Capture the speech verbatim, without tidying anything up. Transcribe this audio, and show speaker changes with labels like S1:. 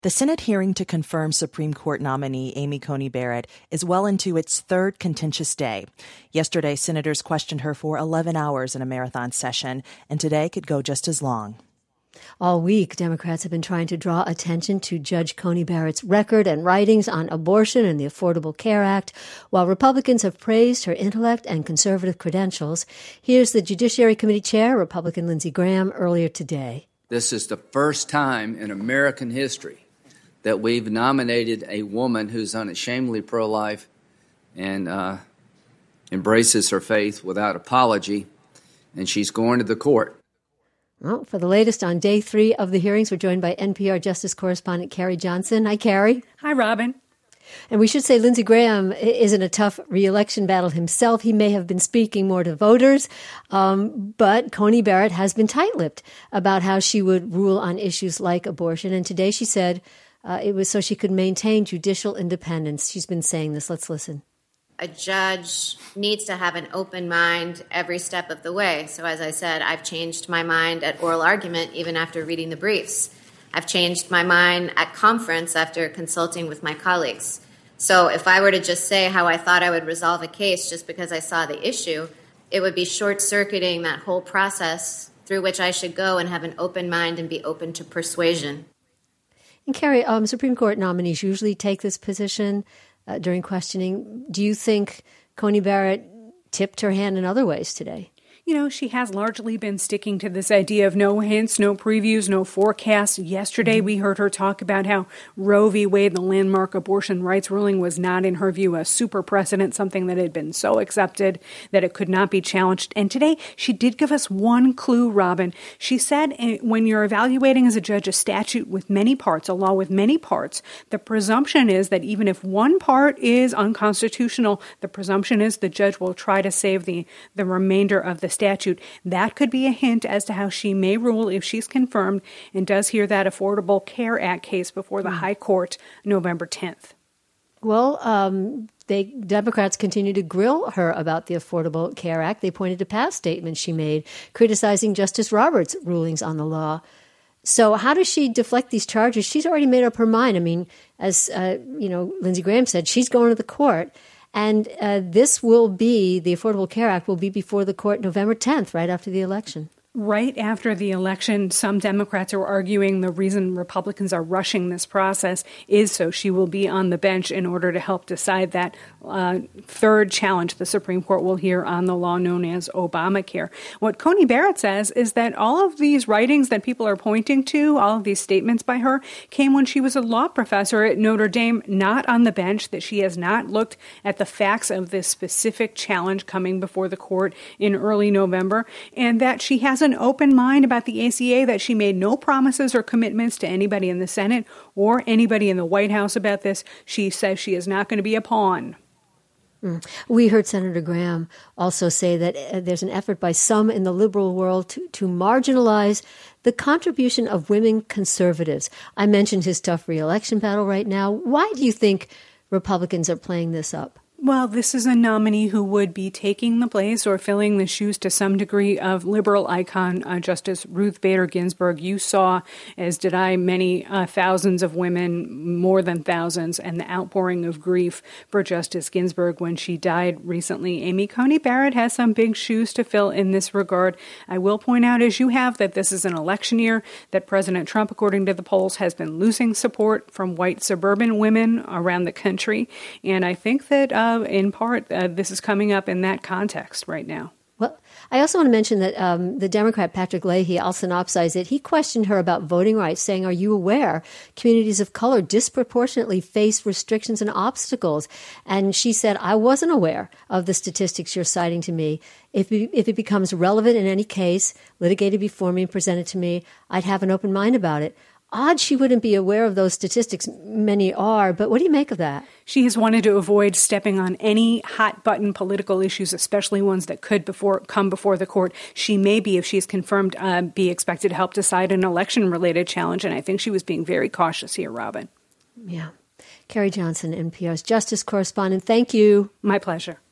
S1: The Senate hearing to confirm Supreme Court nominee Amy Coney Barrett is well into its third contentious day. Yesterday, senators questioned her for eleven hours in a marathon session, and today could go just as long.
S2: All week, Democrats have been trying to draw attention to Judge Coney Barrett's record and writings on abortion and the Affordable Care Act, while Republicans have praised her intellect and conservative credentials. Here's the Judiciary Committee Chair, Republican Lindsey Graham, earlier today.
S3: This is the first time in American history that we've nominated a woman who's unashamedly pro-life and uh, embraces her faith without apology, and she's going to the court.
S2: Well, for the latest on day three of the hearings, we're joined by N P R Justice Correspondent Carrie Johnson. Hi, Carrie.
S4: Hi, Robin.
S2: And we should say Lindsey Graham is in a tough re-election battle himself. He may have been speaking more to voters, um, but Coney Barrett has been tight-lipped about how she would rule on issues like abortion. And today she said uh, it was so she could maintain judicial independence. She's been saying this. Let's listen.
S5: A judge needs to have an open mind every step of the way. So as I said, I've changed my mind at oral argument even after reading the briefs. I've changed my mind at conference after consulting with my colleagues. So if I were to just say how I thought I would resolve a case just because I saw the issue, it would be short-circuiting that whole process through which I should go and have an open mind and be open to persuasion.
S2: And Carrie, um, Supreme Court nominees usually take this position uh, during questioning. Do you think Coney Barrett tipped her hand in other ways today?
S4: You know, she has largely been sticking to this idea of no hints, no previews, no forecasts. Yesterday, mm-hmm. we heard her talk about how Roe v. Wade, the landmark abortion rights ruling, was not, in her view, a super precedent, something that had been so accepted that it could not be challenged. And today, she did give us one clue, Robin. She said when you're evaluating as a judge a statute with many parts, a law with many parts, the presumption is that even if one part is unconstitutional, the presumption is the judge will try to save the, the remainder of the statute. That could be a hint as to how she may rule if she's confirmed and does hear that Affordable Care Act case before the mm. High Court November tenth.
S2: Well, um, they Democrats continue to grill her about the Affordable Care Act. They pointed to past statements she made criticizing Justice Roberts' rulings on the law. So how does she deflect these charges? She's already made up her mind. I mean, as uh, you know, Lindsey Graham said, she's going to the court. And uh, this will be, the Affordable Care Act will be before the court November tenth, right after the election.
S4: Right after the election, some Democrats are arguing the reason Republicans are rushing this process is so she will be on the bench in order to help decide that uh, third challenge the Supreme Court will hear on the law known as Obamacare. What Coney Barrett says is that all of these writings that people are pointing to, all of these statements by her, came when she was a law professor at Notre Dame, not on the bench, that she has not looked at the facts of this specific challenge coming before the court in early November, and that she has an open mind about the A C A, that she made no promises or commitments to anybody in the Senate or anybody in the White House about this. She says she is not going to be a pawn.
S2: Mm. We heard Senator Graham also say that uh, there's an effort by some in the liberal world to, to marginalize the contribution of women conservatives. I mentioned his tough re-election battle right now. Why do you think Republicans are playing this up?
S4: Well, this is a nominee who would be taking the place or filling the shoes to some degree of liberal icon uh, Justice Ruth Bader Ginsburg. You saw, as did I, many uh, thousands of women, more than thousands, and the outpouring of grief for Justice Ginsburg when she died recently. Amy Coney Barrett has some big shoes to fill in this regard. I will point out, as you have, that this is an election year, that President Trump, according to the polls, has been losing support from white suburban women around the country. And I think that uh, in part, uh, this is coming up in that context right now.
S2: Well, I also want to mention that um, the Democrat Patrick Leahy, I'll synopsize it, he questioned her about voting rights, saying, are you aware communities of color disproportionately face restrictions and obstacles? And she said, I wasn't aware of the statistics you're citing to me. If it, if it becomes relevant in any case, litigated before me and presented to me, I'd have an open mind about it. Odd she wouldn't be aware of those statistics. Many are, but what do you make of that?
S4: She has wanted to avoid stepping on any hot-button political issues, especially ones that could before come before the court. She may be, if she's confirmed, uh, be expected to help decide an election-related challenge, and I think she was being very cautious here, Robin.
S2: Yeah. Carrie Johnson, N P R's Justice Correspondent, thank you.
S4: My pleasure.